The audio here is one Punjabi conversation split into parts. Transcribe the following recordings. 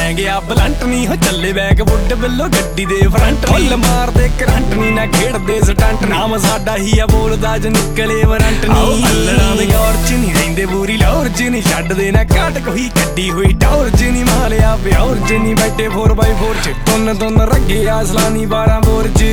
ਸਲੈਂਗ ਆ ਬਲੰਟ ਨੀ ਹੋ ਚੱਲੇ ਬੈਕ ਬੁੱਡ ਬਿੱਲੋ ਗੱਡੀ ਦੇ ਫਰੰਟ ਫੁੱਲ ਮਾਰਦੇ ਕਰੰਟ ਨੀ ਨਾ ਖੇਡਦੇ ਸਟੰਟ ਨਾਮ ਸਾਡਾ ਹੀ ਆ ਬੋਲਦਾ ਜ ਨਿਕਲੇ ਵਰੰਟ ਨੀ ਅੱਲੜਾਂ ਦੇ ਗੌਰ ਚ ਨੀ ਰਹਿੰਦੇ ਬੂਰੀ ਲੌਰ ਚ ਨੀ ਛੱਡਦੇ ਨਾ ਘਾਟ ਕੋਈ ਕੱਢੀ ਹੋਈ ਟੌਰ ਚ ਨੀ ਮਾਲਿਆ ਪਿਆਰ ਚ ਨੀ ਬੈਠੇ 4x4 ਚ ਤੁੰਨ ਰੱਗੇ ਆਸਲਾ ਨੀ 12 ਬੋਰ ਚ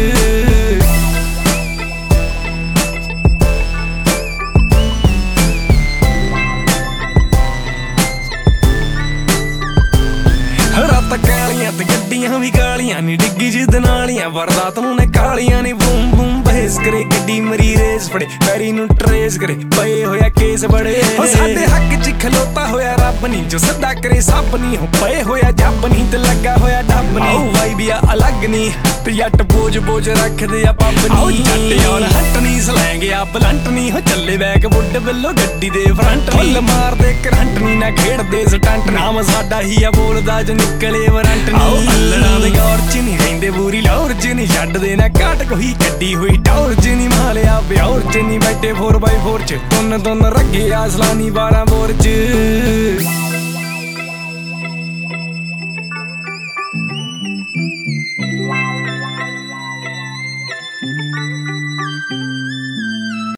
ਕਾਲੀਆਂ ਤੇ ਗੱਡੀਆਂ ਵੀ ਕਾਲੀਆਂ ਨੀ ਡਿੱਗੀ ਜਿੱਦ ਨਾਲੀਆਂ ਵਰਦਾਤ ਨੂੰ ਨੇ ਕਾਲੀਆਂ ਨੀ ਬੂਮ ਬੂਮ ਬਹਿਸ ਕਰੇ ਗੱਡੀ ਮਰੀ ਰੇਸ ਫੜੇ ਪੈਰੀ ਨੂੰ ਟਰੇਸ ਕਰੇ ਪਏ ਹੋਇਆ ਕੇਸ ਬੜੇ ਸਾਡੇ ਹੱਕ ਚ ਖਲੋਤਾ ਹੋਇਆ ਰੱਬ ਨੀ ਜੋ ਸਦਾ ਕਰੇ ਸਭ ਨੀ ਹੋ ਪਏ ਹੋਇਆ ਜੱਬ ਨੀ ਤੇ ਲੱਗਾ ਹੋਇਆ ਡੱਬ ਨੀ ਉਹ ਵਾਈਬ ਆ ਅਲੱਗ ਨੀ ਤੇ ਜੱਟ ਬੋਝ ਰੱਖਦੇ ਆ ਪੱਬ ਨੀ ਜੱਟ ਔਰ ਹੱਟ ਨੀ ਸਲੈਂਗ ਆ ਬਲੰਟ ਨੀ ਹੋ ਚੱਲੇ ਬੈਕ ਬੁੱਡ ਬਿੱਲੋ ਗੱਡੀ ਦੇ ਫਰੰਟ ਫੁੱਲ ਮਾਰਦੇ ਕਰੰਟ ਨੀ ਨਾ ਖੇਡਦੇ ਸਟੰਟ ਨਾਮ ਸਾਡਾ ਹੀ ਆ ਬੋਲਦਾ ਜ ਨਿਕਲੇ ਵਰੰਟ ਨੀ ਅੱਲੜਾਂ ਦੇ ਗੌਰ ਚ ਨੀ ਰਹਿੰਦੇ ਬੂਰੀ ਲੌਰ ਚ ਨੀ ਛੱਡਦੇ ਨਾ ਘਾਟ ਕੋਈ ਕੱਢੀ ਹੋਈ ਟੌਰ ਚ ਨੀ ਮਾਲਿਆ ਪਿਆਰ ਚ ਨੀ ਬੈਠੇ 4x4 ਚ ਤੁੰਨ ਰੱਗੇ ਆਸਲਾ ਨੀ 12 ਬੋਰ ਚ